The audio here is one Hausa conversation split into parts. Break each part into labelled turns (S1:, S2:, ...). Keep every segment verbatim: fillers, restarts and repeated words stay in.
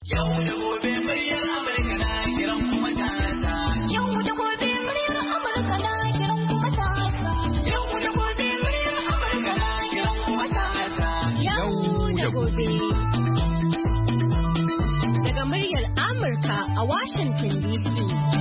S1: Yau da gobe muryar Amurka na kiran kuma ta. Yau da gobe muryar Amurka na kiran kuma ta. Yau da gobe muryar Amurka na kiran kuma ta. Yau da gobe. Daga muryar Amurka a Washington D C.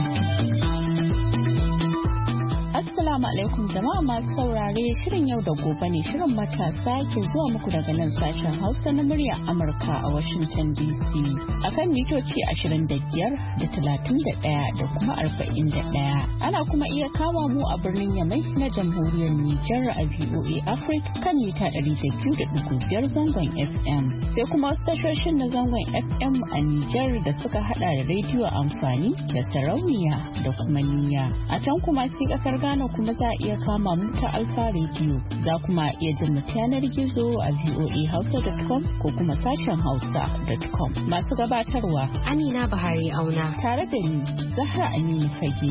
S1: Assalamu alaikum jama'a masu saurare, shirin yau da gobe ne, shirin matasa ke zuwa muku daga nan sashen Hausa na muryar Amurka a Washington D C akan mitoci ashirin da biyar da talatin da ɗaya da kuma arba'in da ɗaya. Ana kuma iya kama mu a birnin Yamai na jamhuriyar Nijar a V O A Africa kan mita ɗari da biyu da ɗigo biyar zangon F M. Sai kuma wasu tashoshin na zangon F M a Nijar da suka hada da rediyo amfani da sarauniya da kuma niyya. A can kuma sai kasar Ghana kuma za a iya kama mu ta Alfa Radio. Za kuma iya jin mu yanar gizo a v o a hausa dot com ko kuma sashen hausa dot com. Masu gabatarwa Amina Bahari Auna tare da ni Zahra Aminu Fage.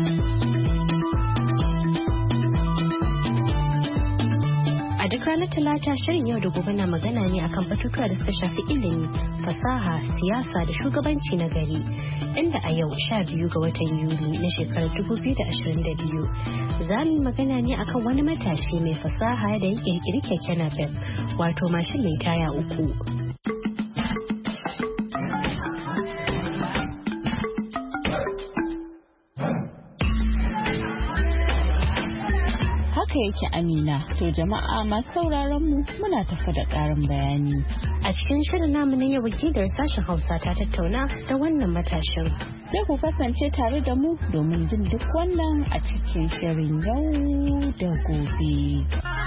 S1: A duk ranar Talata shirin yau da gobe na magana ne akan batutuwa da suka shafi ilimi, fasaha, siyasa da shugabanci na gari. Inda a yau sha biyu ga watan Yuli na shekarar dubu biyu da ashirin da biyu za mu yi magana ne akan wani matashi mai fasaha da ya kirkiri keke napep, wato mashin mai taya uku. Yake Amina, to jama'a masu sauraron mu muna tafa da ƙarin bayani. A cikin shirin namu na yau wakilar sashen Hausa ta tattauna da wannan matashin. Sai ku kasance tare da mu domin jin duk wannan a cikin shirin yau da gobe.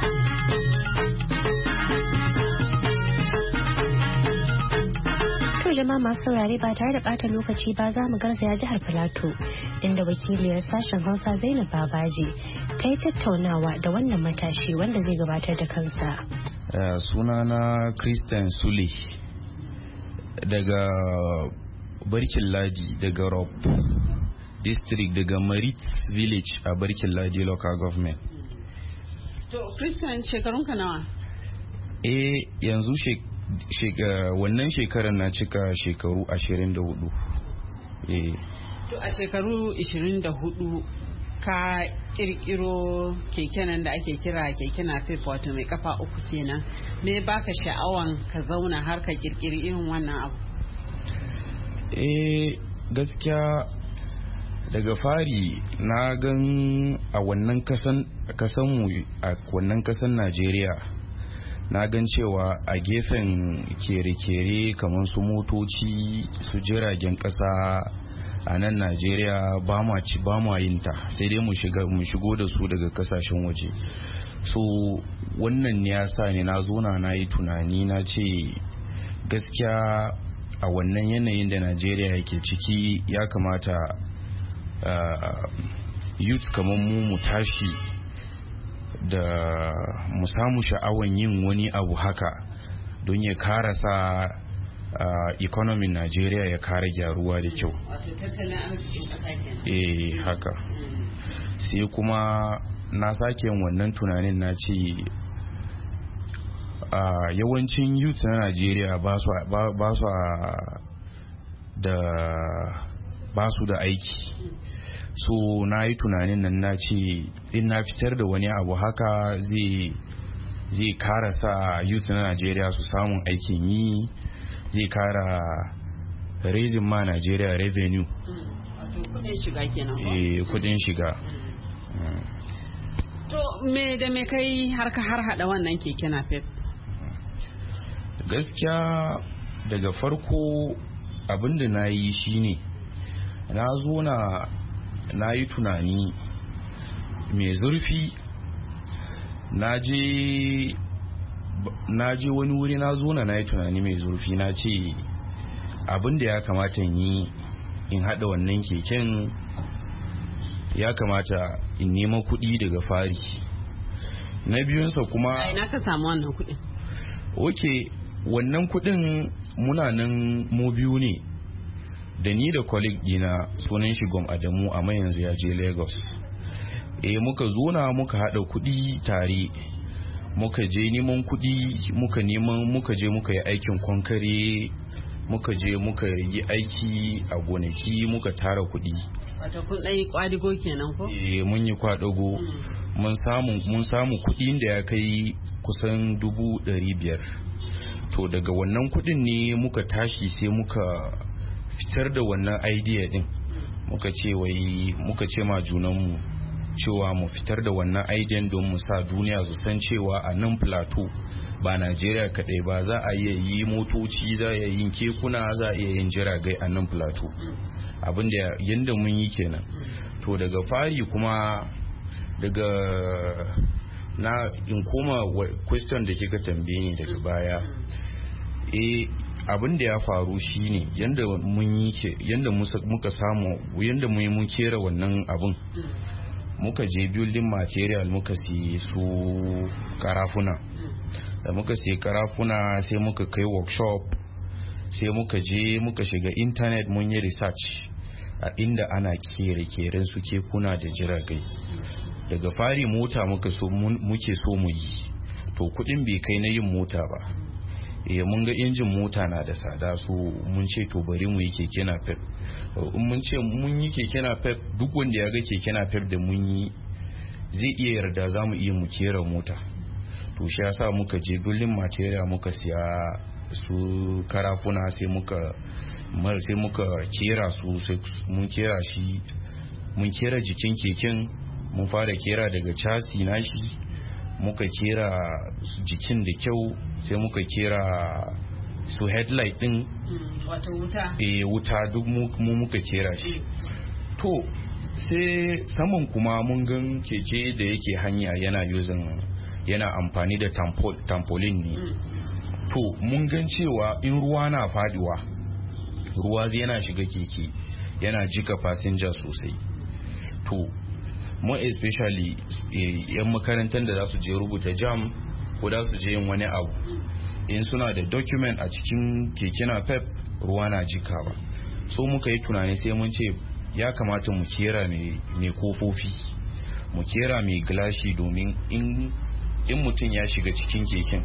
S1: Jama'a masu saurare ba tare da bata lokaci ba za mu garzaya jihar Filato inda wakiliyar sashen Hausa Zainab Babaji ta yi tattaunawa da wannan matashi wanda zai gabatar da kansa.
S2: Uh, sunana Christian Sule daga Barkin Ladi daga Rob District daga Marit Village a Barkin Ladi Local Government.
S3: To Christian, shekarunka nawa?
S2: Eh yanzu shek Sheka, wannan shekarar na cika shekaru ashirin da hudu.
S3: Eh. To a shekaru ashirin da hudu ka kirkiro keke nan da ake kira keke napep, wato mai kafa uku kenan. Me baka sha'awan ka zauna har ka kirkiri irin wannan abu?
S2: Eh gaskiya daga fari na gan a wannan kasan kasan mu a wannan kasan Najeriya na gan cewa a gefen kere-kere kamar su motoci su jiragen kasa a nan Najeriya ba ma ci ba ma yin ta, sai dai mu shiga mu shigo da su daga kasashen waje. So wannan ne ya sa ni na zo na na yi tunani na ce gaskiya a wannan yanayin da Najeriya yake ciki ya kamata uh, youth kamar mu mu tashi da mu samu sha'awan yin wani abu haka don ya kara sa uh, economy Najeriya ya kara gyaruwa da kyau.
S3: Wato tattalin arzikin ƙasa kenan.
S2: Eh haka. Sai kuma na sake yin wannan tunanin na ce uh, yawancin youth na Najeriya ba su ba su da ba su da aiki. So na yi tunanin nan na ce in na fitar da wani abu haka zai zai kara sa youth na Najeriya su samun aikin yi, zai kara raising ma Najeriya revenue.
S3: Wato kudin shiga kenan ko?
S2: Eh kudin shiga.
S3: To me da me kai har ka har hada wannan keke napep?
S2: Gaskiya daga farko abinda na yi shine na zo na na yi tunani mai zurfi, na je wani wuri na zo na yi tunani mai zurfi na ce abin da ya kamata yi in hada wannan keken ya kamata in nema kuɗi daga fari. Na biyunsa kuma
S3: ai na ka samu wannan kuɗin?
S2: Ok, wannan kuɗin muna nan mu biyu ne da ni da colleague dina sunan shi Gom Adamu, amma yanzu ya je Lagos. Eh muka zo na muka hada kuɗi tare, muka je neman kuɗi, muka neman muka je muka yi aikin kwankare muka je muka yi aiki a gonaki muka tara kuɗi.
S3: Wato kun ɗan yi kwadago kenan ko?
S2: Eh mun yi kwadago. Mun samu mun samu kuɗin da ya kai kusan dubu ɗari biyar. To daga wannan kuɗin ne muka tashi sai muka fitar da wannan idea din. Muka ce wai muka ce ma junanmu cewa mu fitar da wannan idea don mu sa duniya su san cewa a nan plateau ba Najeriya kadai ba za a iya yi motoci, za a iya yin kekuna, za a iya yin jiragai a nan plateau. Abin da yanda mun yi kenan. To daga fari kuma daga na in koma question da kika tambaye ni daga baya, eh abin da ya faru shine yanda mun yi ke yanda muka samu yanda mun yi mun kera wannan abin, muka je building material muka siye su karafuna. Da muka siye karafuna sai muka kai workshop, sai muka je muka shiga internet mun yi research a inda ana kere-keren su kekuna da jiragai. Daga fari mota muka so muke so mu yi, to kudin bai kai na yin mota ba. Eh mun ga injin mota na da tsada, so mun ce to bari mu yi keke napep. In mun ce mun yi keke napep, duk wanda ya ga keke napep da mun yi zai iya yarda za mu iya mu kera mota. To shi yasa muka je building material muka siya su karafuna, sai muka mar sai muka kera su, sai mun kera shi mun kera jikin keken. Mun fara kera daga chassis nashi, muka kera jikin da kyau, sai muka kera su headlight din,
S3: wato wuta
S2: eh wuta duk mu muka kera shi. To sai saman kuma mun gan keke da yake hanya yana using yana amfani da tampolin ne. To mun gan cewa in ruwa na faduwa, ruwa zai yana shiga keke yana jika passenger sosai. To mu especially yan makarantar da za su je rubuta jam ko da su je yin wani abu, in suna da document a cikin keke napep ruwa na jikawa. So muka yi tunani sai mun ce ya kamata mu kera mai kofofi, mu kera mai gilashi, domin in in mutum ya shiga cikin keken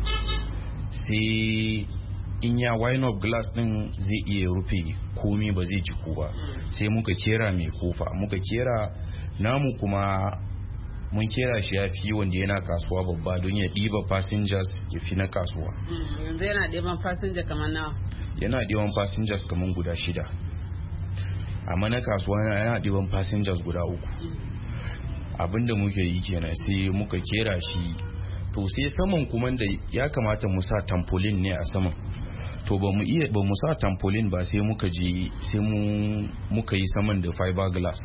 S2: sai in ya wine up glass din zai iya rufe komi ba zai jiku ba. Sai muka kera mai kofa, muka kera namu kuma mun kera shi ya fi wanda yana kasuwa babba don ya ɗiba passengers ya fi na kasuwa.
S3: Yanzu yana ɗiban passenger kamar nawa?
S2: Yana ɗiban passengers kamar guda shida, amma na kasuwa yana ɗiban passengers guda uku. Abinda muke yi kenan, sai muka kera shi. To sai saman kuma da ya kamata mu sa tampolin ne a saman, to ba mu iya ba mu sa tampolin ba, sai muka je sai mu muka yi saman da fiberglass.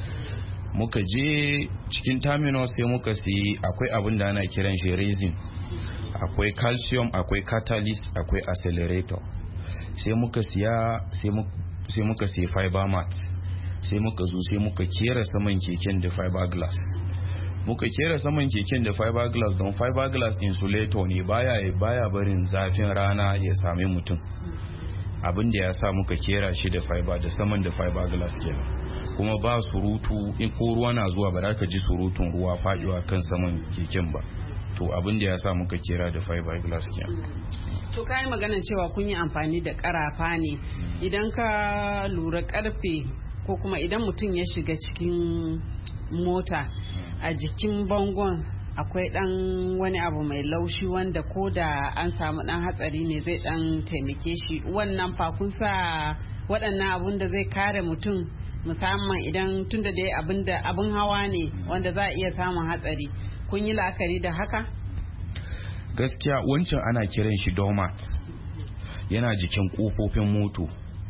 S2: Muka je cikin terminal sai muka sai akwai abin da ana kiran shi resin, akwai calcium, akwai catalyst, akwai accelerator. Sai muka siya sai muka sai fiber mat, sai muka zo sai muka kera saman keken da fiberglass. Muka kera saman keken da fiberglass don fiberglass insulator ne, baya baya barin zafin rana ya same mutum. Abin da ya sa muka kera shi da fiber da saman da fiberglass kenan. Kuma ba surutu, in ko ruwa na zuwa ba za ka ji surutun ruwa faɗiwa kan saman keken ba. To abin da ya sa muka kera da fiberglass kenan.
S3: To kai maganar cewa kun yi amfani da karafa ne, idan ka lura karfe ko kuma idan mutum ya shiga cikin mota, a jikin bangon akwai dan wani abu mai laushi wanda ko da an samu dan hatsari ne zai dan taimake shi. Wannan fa kun sa waɗannan abun da zai kare mutum, musamman idan tunda dai abin da abin hawa ne wanda za a iya samun hatsari, kun yi la'akari da haka?
S2: Gaskiya wancan ana kiran shi domat, yana jikin kofofin moto.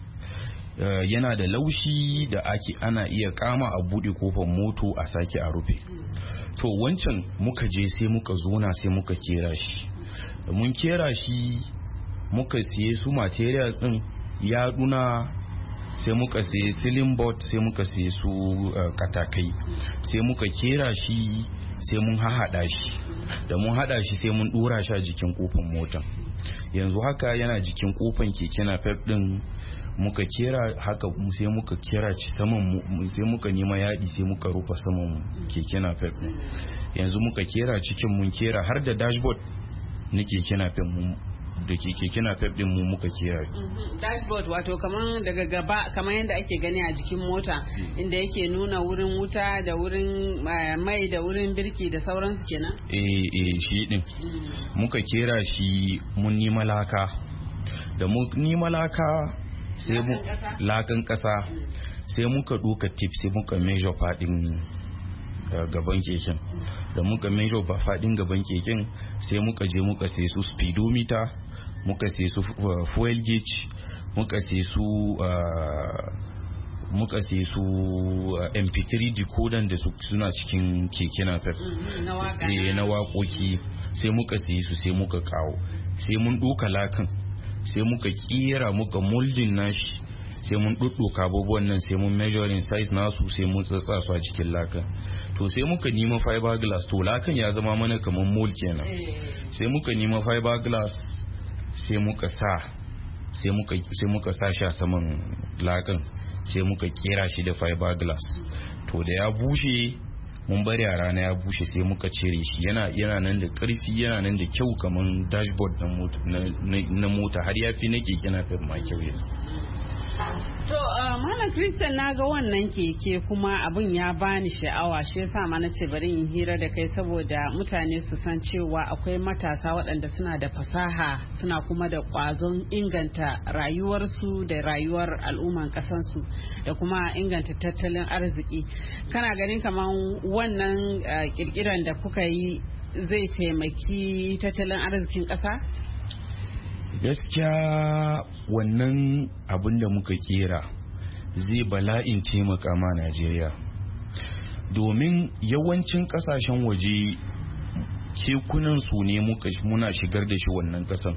S2: Uh, yana da laushi da ake ana iya kama a bude kofar moto a sake a rufe. To wancan muka je sai muka zona sai muka kera shi. Mun kera shi muka siye su materials din yaduna, sai muka siye ceiling board, sai muka siye su uh, katakai, sai muka kera shi, sai mun hahada shi. Da mun hada shi sai mun dora shi a jikin kofar motan. Yanzu haka yana jikin kofar keke napep din. Muka kera haka, sai muka kera ci saman, sai muka nema yadi sai muka rufa saman keke napep. Yanzu muka kera cikin mun kera har da dashboard na keke napep mun da ke keke napep din mu muka kera.
S3: Dashboard wato kaman daga gaba kamar yadda ake gani a jikin mota inda yake nuna wurin wuta da wurin mai da wurin birki da sauransu kenan.
S2: Eh eh shi din muka kera shi mun ni malaka da mu ni malaka sai mu lakan kasa sai muka doka tip sai muka measure fadin gaban keken da muka measure ba fadin gaban keken sai muka je muka sai su speedometer muka sai su fuel gauge muka sai su muka sai su M P three decoder da suna cikin keke napep na waƙoƙi sai muka sai su sai muka kawo sai mun doka lakan sai muka kera muka molding nashi sai mun ɗuɗɗuka abubuwan nan sai mun measuring size nasu sai mun tsatsa su a cikin lakan to sai muka nima fiberglass to lakan ya zama mana kamar mold kenan sai muka nima fiberglass sai muka sa sai muka sai muka sa shi a saman lakan sai muka kera shi da fiberglass to da ya bushe mun bari a rana ya bushe sai muka cire shi yana yana nan da karfi yana nan da kyau kamar dashboard na mota har ya fi na keke napep ma kyau yana.
S3: To uh, Malam Christian na ga wannan keke kuma abin ya bani sha'awa shi yasa ma nace bari in hira da kai saboda mutane su san cewa akwai matasa waɗanda suna da fasaha suna kuma da ƙwazon inganta rayuwarsu da rayuwar al'umman ƙasansu da kuma inganta tattalin arziki. Kana ganin kamar wannan uh, kirkiran da kuka yi zai taimaki tattalin arzikin ƙasa?
S2: Gaskiya wannan abin da muka kera zai bala'in taimaka ma Najeriya domin yawancin kasashen waje kekunan su ne muna shigar da shi wannan kasan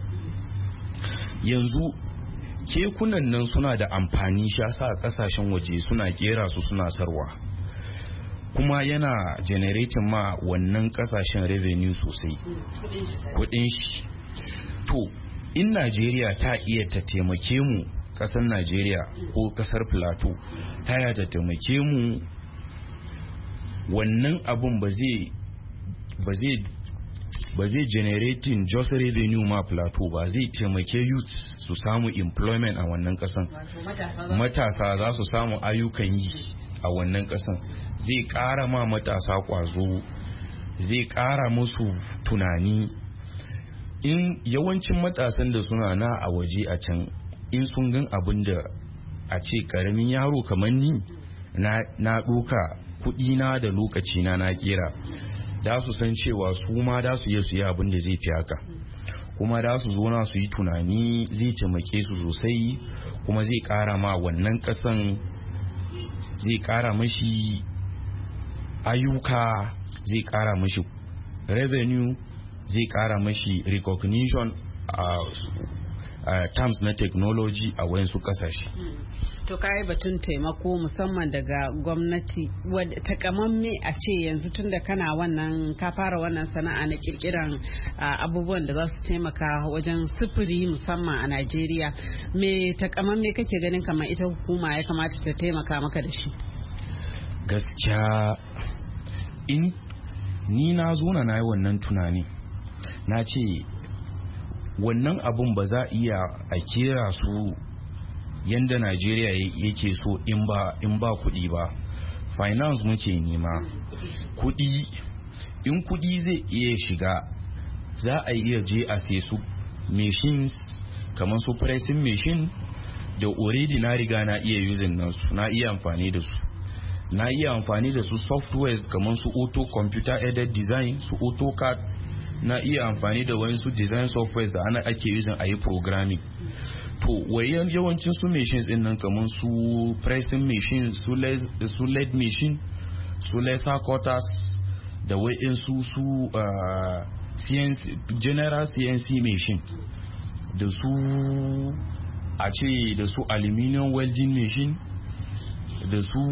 S2: yanzu kekunan nan suna da amfani shi yasa kasashen waje suna kera su suna sarwa kuma yana generating ma wannan kasashen revenue sosai kudin shi to in Najeriya ta iya ta taimake mu kasar Najeriya ko kasar Plateau ta iya ta taimake mu wannan abun ba zai ba zai ba zai generating just revenue ma Plateau ba zai taimake youth su samu employment a wannan kasan matasa za su samu ayyukan yi a wannan kasan zai kara ma matasa kwazo zai kara musu tunani in yawancin matasan da suna na a waje a can in sun gan abin da a ce karamin yaro kamar ni na doka kudi na da lokaci na na kera da su san cewa su ma da su yi su yi abin da zai fi haka kuma da su zo na su yi tunani zai taimake su sosai kuma zai kara ma wannan kasan zai kara mashi ayyuka zai kara mashi revenue zai kara mashi recognition a uh, terms na technology a wayansu kasashe.
S3: To kai batun taimako musamman daga gwamnati wadda takamamme a ce yanzu tun da kana wannan ka fara wannan sana'a na kirkiran uh, abubuwan da za su taimaka wajen sufuri musamman a Najeriya me takamamme kake ganin kamar ita hukuma ya kamata ta taimaka maka da shi?
S2: Gaskiya in ni na zo na yi wannan tunani na ce wannan abun ba za a iya a kera su yadda Najeriya yake so in ba in ba kuɗi ba finance muke nema kuɗi in kuɗi zai iya shiga za a iya je a sai su machines kamar su pressing machine da already na riga na iya using nasu na iya amfani da su na iya amfani da su softwares kamar su auto computer aided design su AutoCAD na iya amfani da wayansu design softwares da ana ake using a yi programming to wayan yawancin su machines din nan kamar su pressing machine su su lead machine su laser cutters da wayan su su uh, C N C general C N C machine da su a ce da su aluminum welding machine da su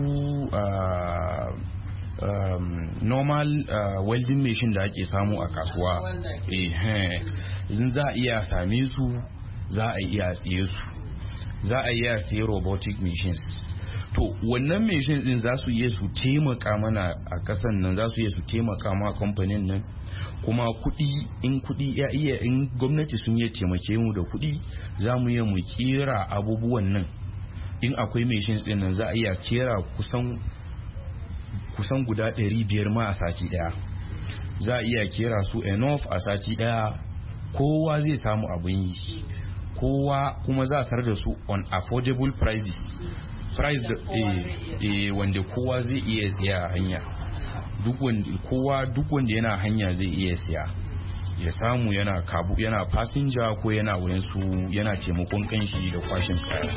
S2: uh, um, normal uh, welding machine da ake samu a kasuwa eh zin za a iya same su za a iya siye su za a iya siye robotic machines to wannan machine din za su iya su taimaka mana a kasan nan, za su iya su taimaka ma kamfanin nan, kuma kudi in kudi ya iya in gwamnati sun iya taimake mu da kudi za mu iya mu kera abubuwan nan. In akwai machines din nan za a iya kera kusan kusan guda ɗari biyar ma a sati daya, za a iya kera su enough a sati daya, kowa zai samu abin yi, kowa kuma za a sar da su on affordable prices, price da eh, eh, wanda kowa zai iya siya a hanya, duk wanda kowa duk wanda yana hanya zai iya siya ya samu, yana kabu yana passenger ko yana wurin su yana taimakon kanshi da kwashin kaya.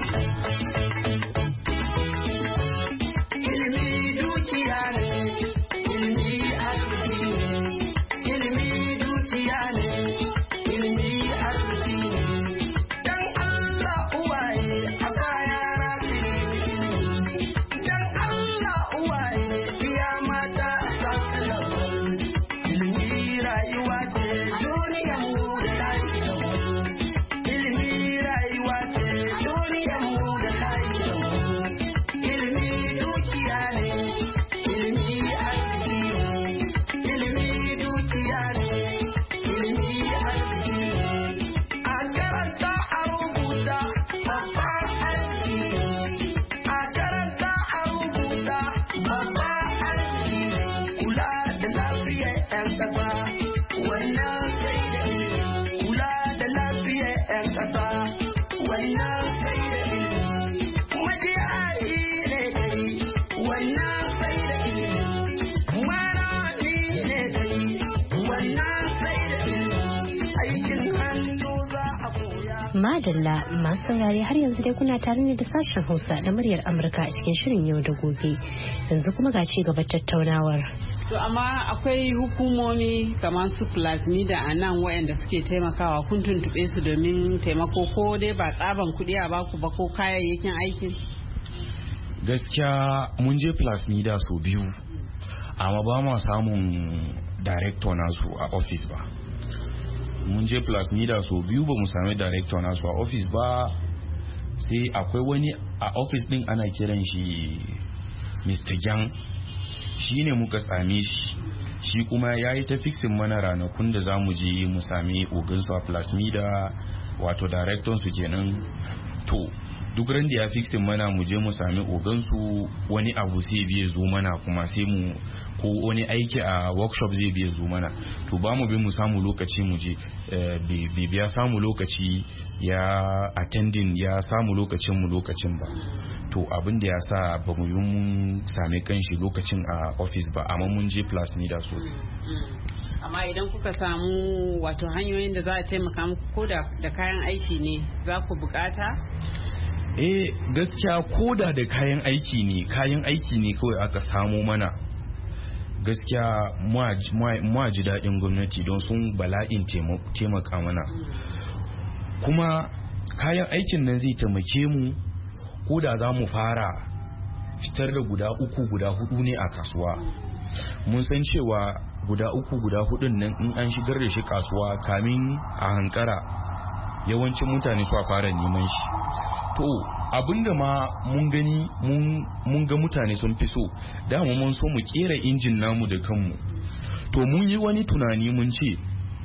S4: Madalla masu saurare har yanzu dai kuna tare ne da sashen Hausa da muryar Amurka a cikin shirin yau da gobe. Yanzu kuma ga ci gaba tattaunawar.
S3: To amma akwai hukumomi kamar su Plasmida a nan waɗanda suke taimakawa, kun tuntuɓe su domin taimako ko dai ba tsaban kuɗi a baku ba ko kayayyakin aikin?
S2: Gaskiya mun je Plasmida sau biyu amma ba ma samun director nasu a office ba. Mun je Plasmida sau biyu ba mu sami director nasu a office ba, sai akwai wani a office din ana kiran shi Mister Yang, shi ne muka same shi shi kuma ya yi ta fixin mana ranakun da za mu je mu sami ogansu a Plasmida, wato director su kenan. To duk ran da ya fixin mana mu je mu sami ogansu, wani abu sai biye zo mana kuma sai mu ko wani aiki a workshop zai biya zo mana, to ba mu bi mu samu lokaci mu je bai biya samu lokaci ya attending ya samu lokacin mu lokacin ba, to abin da ya sa ba mu yi mun same kanshi lokacin a office ba, amma mun je Plasmida so.
S3: Amma idan kuka samu wato hanyoyin da za a taimaka muku ko da kayan aiki ne za ku bukata?
S2: Eh gaskiya koda da kayan aiki ne kayan aiki ne kawai aka samo mana, gaskiya mu ji daɗin gwamnati don sun bala'in taimaka mana, kuma kayan aikin nan zai taimake mu ko da za mu fara fitar da guda uku guda hudu ne a kasuwa. Mun san cewa guda uku guda hudun nan in an shigar da shi kasuwa kamin a hankara yawancin mutane su fara neman shi. To abinda ma mun gani mun ga mutane sun fi so, dama mun so mu kera injin namu da kanmu. To mun yi wani tunani mun ce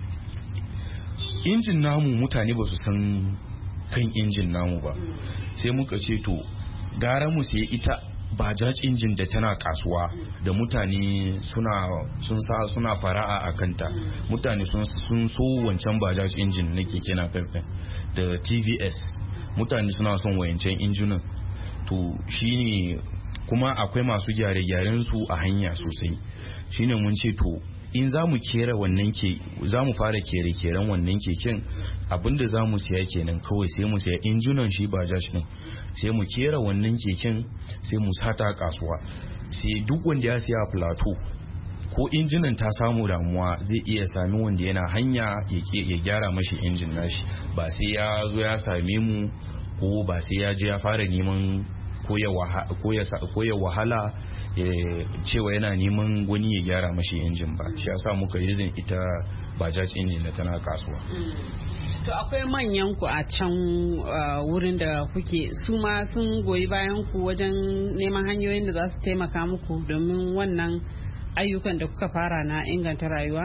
S2: injin namu mutane ba su san kan injin namu ba, sai muka ce to gara mu sai ita Bajaj injin da tana kasuwa da mutane suna sun sa suna fara'a a kanta, mutane sun sun so wancan Bajaj injin na keke napep da T V S, mutane suna son wayancan injunan. To shine kuma akwai masu gyare-gyaren su a hanya sosai, shine mun ce to in za mu kera wannan ke za mu fara kere-keren wannan keken, abinda za mu siya kenan kawai sai mu siya injunan shi Bajaj din, sai mu kera wannan keken sai mu sata kasuwa, sai duk wanda ya siya Plateau ko injinan ta samu damuwa zai iya sami wanda yana hanya ya gyara mashi injin nashi, ba sai ya zo ya same mu ko ba sai ya je ya fara neman ko ya wahala cewa yana neman wani ya gyara mashi injin ba. Shi yasa muka yi ita Bajaj injin da tana kasuwa.
S3: To akwai manyan ku a can wurin da kuke su ma sun goyi bayan ku wajen neman hanyoyin da za su taimaka muku domin wannan ayyukan da kuka fara na inganta rayuwa?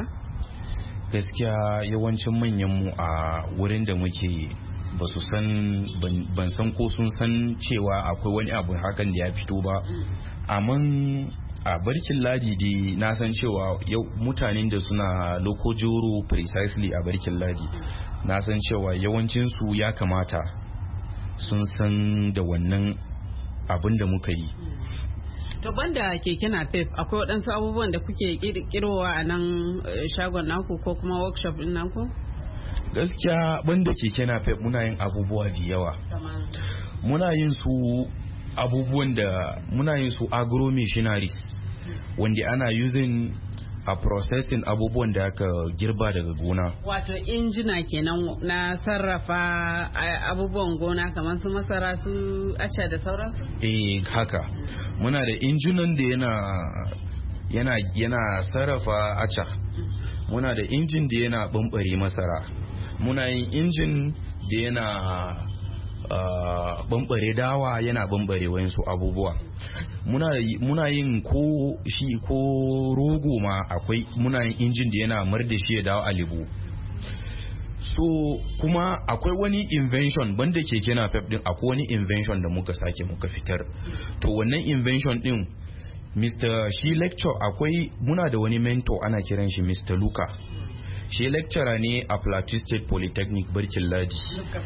S2: Gaskiya yawancin manyan mu a wurin da muke ba su san ban san ko sun san cewa akwai wani abu hakan da ya fito ba, amma a barkin ladi dai na san cewa mutanen da suna lokojoro precisely a barkin ladi na san cewa yawancinsu ya kamata sun san da wannan abin da muka yi.
S3: To banda keke napep akwai waɗansu abubuwan da kuke kirkirowa a nan shagon naku ko kuma workshop din naku?
S2: Gaskiya banda keke napep muna yin abubuwa da yawa. Muna yin su abubuwan da muna yin su agro machineries wanda ana using a processing abubuwan da aka girba daga gona.
S3: Wato injina kenan na sarrafa abubuwan gona kamar su masara su aca da sauransu?
S2: Eh haka. Muna da injinan da yana yana yana sarrafa aca. Muna da injin da yana bambare masara. Muna yin injin da yana Uh, bambare dawa yana bambare wayansu abubuwa. Muna muna yin ko shi ko rogo ma akwai muna yin injin da yana mar da shi ya dawo alibu. So kuma akwai wani invention banda keke napep din, akwai wani invention da muka sake muka fitar. To wannan invention din Mister shi lecture akwai muna da wani mentor ana kiran shi Mister Luka. Shi lecturer ne a Plateau State Polytechnic Barkin Ladi.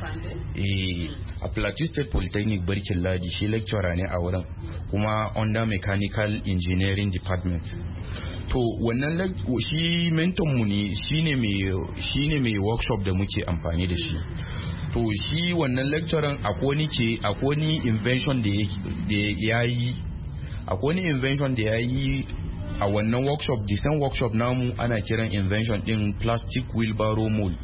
S2: Eh, a Plateau State Polytechnic Barkin Ladi shi lecturer ne a wurin kuma under Mechanical Engineering Department. To wannan shi mentor mu ne shine mai shine mai workshop da muke amfani da shi. To shi wannan lecturer akwai ni ke akwai ni invention da yayi akwai ni invention da yayi a wannan workshop, design workshop namu ana kiran invention din plastic wheelbarrow mold.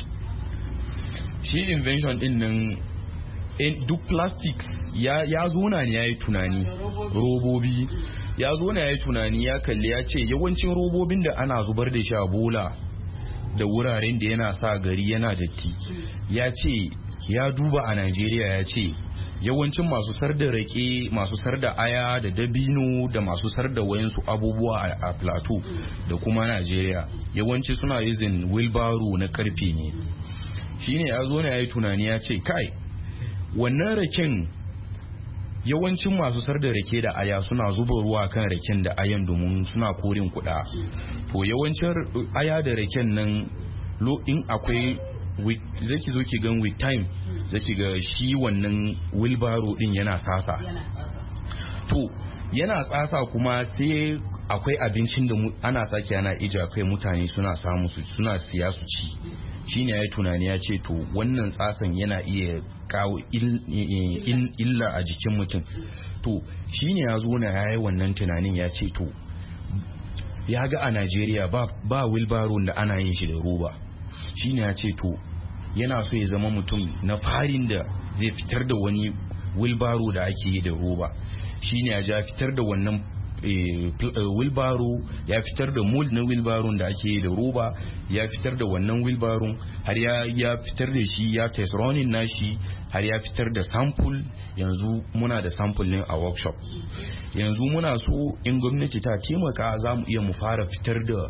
S2: Shi invention din nan duk plastics ya ya zo na ne yayi tunani robobi ya zo na yayi tunani ya kalli ya ce yawancin robobin da ana zubar da shi a bola da wuraren da yana sa gari yana datti, ya ce ya duba a Najeriya ya ce yawancin masu sar da rake masu sar da aya da dabino da masu sar da wayansu abubuwa a plateau da kuma Najeriya yawanci suna using wheelbarrow na karfe ne. Shine ya zo ne yayi tunani ya ce kai wannan raken yawancin masu sar da rake da aya suna zuba ruwa kan raken da ayan domin suna korin kuɗa. To yawancin aya da raken nan in akwai zaki zo ki gan with time zaki ga shi wannan wheelbarrow din yana sasa. To yana tsasa kuma sai akwai abincin da ana sake ana ija kai mutane suna samu su suna siya su ci. Shine yayi tunani ya ce to wannan tsasan yana iya kawo illa a jikin mutum. To shine ya zo na yayi wannan tunanin ya ce to ya ga a Najeriya ba ba wheelbarrow da ana yin shi da roba. Shine ya ce to yana so ya zama mutum na farin da zai fitar da wani wheelbarrow da ake yi da roba. Shine ya ja fitar da wannan wheelbarrow, ya fitar da mold na wheelbarrow da ake yi da roba, ya fitar da wannan wheelbarrow har ya ya fitar da shi ya test running nashi har ya fitar da sample. Yanzu muna da sample ne a workshop. Yanzu muna so in gwamnati ta taimaka za mu iya mu fara fitar da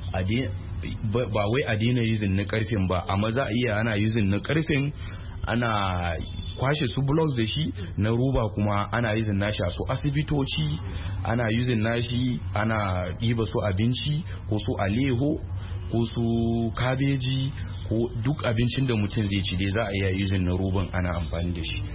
S2: ba wai a daina using na karfin ba, amma za a iya ana using na karfin ana kwashe su blocks da shi, na roba kuma ana using nashi a su asibitoci, ana using nashi ana ɗiba su abinci ko su aleho ko su kabeji ko duk abincin da mutum zai ci dai za a iya using na roban ana amfani da shi.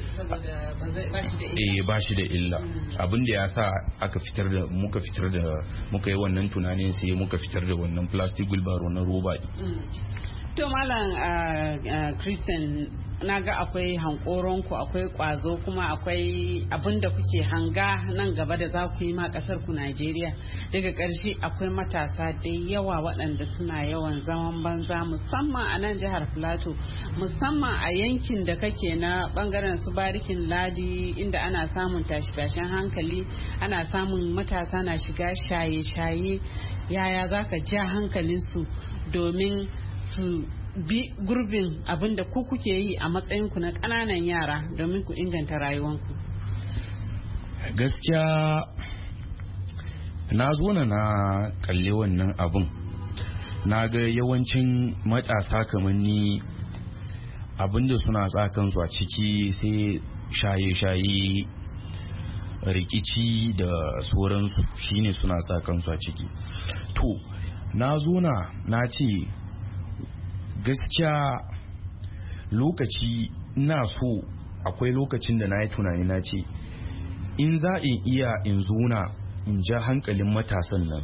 S2: Eh ba shi da illa. Abin da ya sa aka fitar da muka fitar da muka yi wannan tunanin sai muka fitar da wannan plastic wheelbarrow na roba.
S3: To Malam Christian, na ga akwai hankoronku, akwai kwazo, kuma akwai abin da kuke hanga nan gaba da za ku yi ma kasar ku Najeriya. Daga ƙarshe akwai matasa da yawa waɗanda suna yawan zaman banza musamman a nan jihar Plateau, musamman a yankin da kake na bangaren su Barikin Ladi inda ana samun tashi-tashen hankali, ana samun matasa na shiga shaye-shaye. Yaya za ka ja hankalinsu domin su bi gurbin abin da ku kuke yi a matsayinku na ƙananan yara domin ku inganta rayuwanku?
S2: Gaskiya na zo na na kalle wannan abin, na ga yawancin matasa kamar ni abinda suna tsakansu a ciki sai shaye-shaye, rikici da sauransu shine suna tsakansu a ciki. To na zo na na ce gaskiya lokaci ina so, akwai lokacin da na yi tunani na ce in za in iya in zuna in ja hankalin matasan nan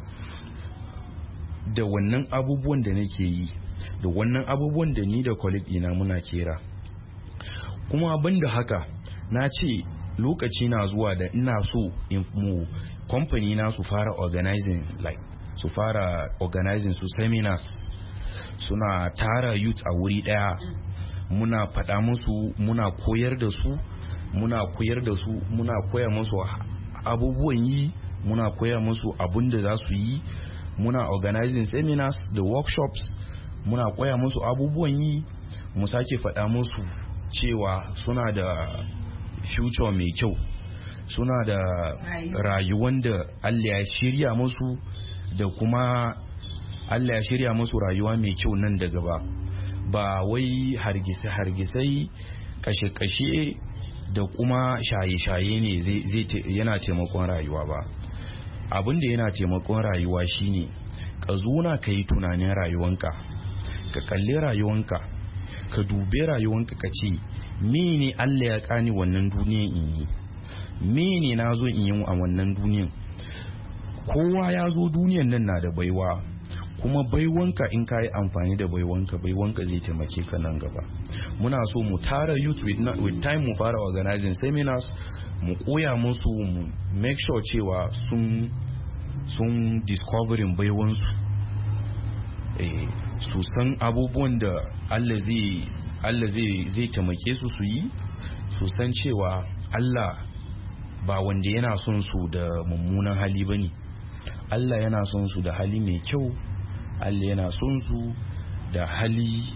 S2: da wannan abubuwan da nake yi, da wannan abubuwan da ni da colleague ina muna kera. Kuma abin da haka na ce lokaci na zuwa da ina so in mu company na su fara organizing like su fara organizing su seminars, suna tara youth a wuri daya, muna faɗa musu, muna koyar da su muna koyar da su muna koya musu abubuwan yi, muna koya musu abin da za su yi, muna organizing seminars da workshops, muna koya musu abubuwan yi, mu sake faɗa musu cewa suna da future mai kyau, suna da rayuwan da Allah ya shirya musu, da kuma Allah ya shirya musu rayuwa mai kyau nan da gaba, ba wai hargise-hargisai, kashe-kashe da kuma shaye-shaye ne zai yana taimakon rayuwa ba. Abin da yana taimakon rayuwa shine ka zuna ka yi tunanin rayuwanka, ka kalli rayuwanka, ka dube rayuwanka, ka ce mene Allah ya kani wannan duniyan in yi, mene na zo in yi a wannan duniyan. Kowa ya zo duniyan nan na da baiwa, kuma baiwanka in ka yi amfani da baiwanka, baiwanka zai taimake ka nan gaba. Muna so mu tara youth with, with time mu fara organizing seminars, mu koya musu, mu make sure cewa sun sun discovering baiwansu, eh, su san abubuwan da Allah zai Allah zai zai taimake su su yi, su san cewa Allah ba wanda yana son su da mummunan hali bane. Allah yana son su da hali mai kyau, Allah yana son su da hali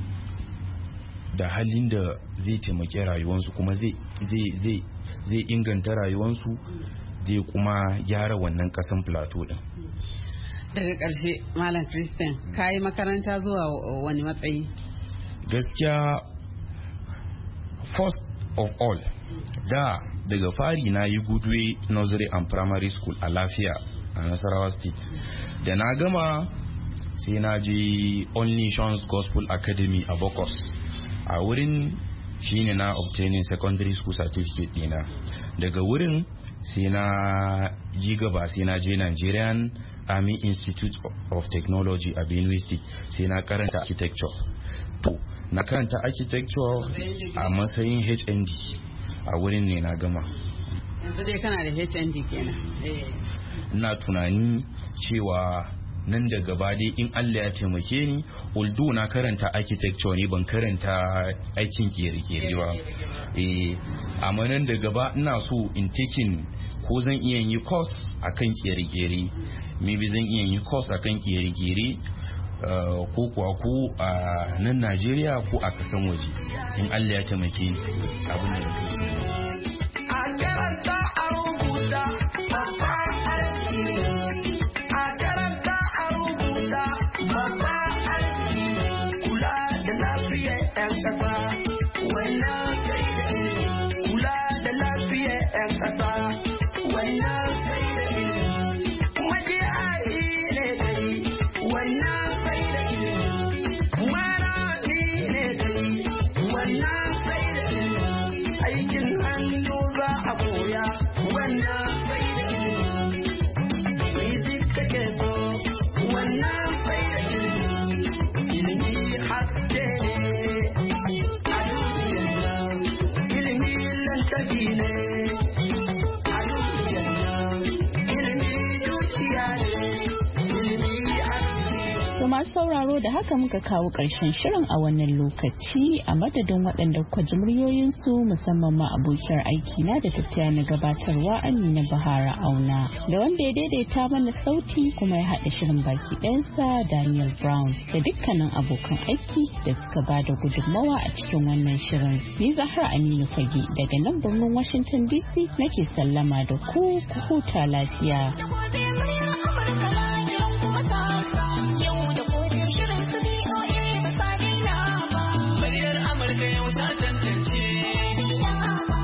S2: da halin da zai taimake rayuwarsu, kuma zai zai zai zai inganta rayuwarsu, zai kuma gyara wannan kasan plateau din.
S3: Daga ƙarshe Malam Christian, kayi makaranta zuwa wani matsayi?
S2: Gaskiya first of all, da daga fari na yi Goodway Nursery and Primary School a Lafiya a Nasarawa State. Da na gama sai na je Only Nations Gospel Academy a Bokos. A wurin shine na obtaining secondary school certificate dina. Daga wurin sai na ji gaba, sai na je Nigerian Army Institute of Technology a Benue State, sai na karanta architecture. To na karanta architecture a matsayin H N D a wurin ne na gama.
S3: Yanzu dai kana da H N D kenan.
S2: Ina tunani cewa nan da gaba dai in Allah ya taimake ni, although na karanta architecture ne, ban karanta aikin kere-kere ba, eh, amma nan da gaba ina so in taking ko zan iya yi course akan kere-kere, maybe zan iya yi course akan kere-kere, uh, ko kuwa ko a uh, nan Najeriya ko a kasan waje, in Allah ya taimake ni abin da nake so.
S1: masu sauraro da haka muka kawo ƙarshen shirin a wannan lokaci a madadin waɗanda kuka ji muryoyinsu musamman ma abokiyar aiki na da tattaya na gabatarwa Amina Bahara Auna da wanda ya daidaita mana sauti kuma ya haɗa shirin baki ɗayansa Daniel Brown da dukkanin abokan aiki da suka ba da gudunmawa a cikin wannan shirin. Ni Zahra Aminu Fage daga nan birnin Washington D C nake sallama da ku ku huta lafiya.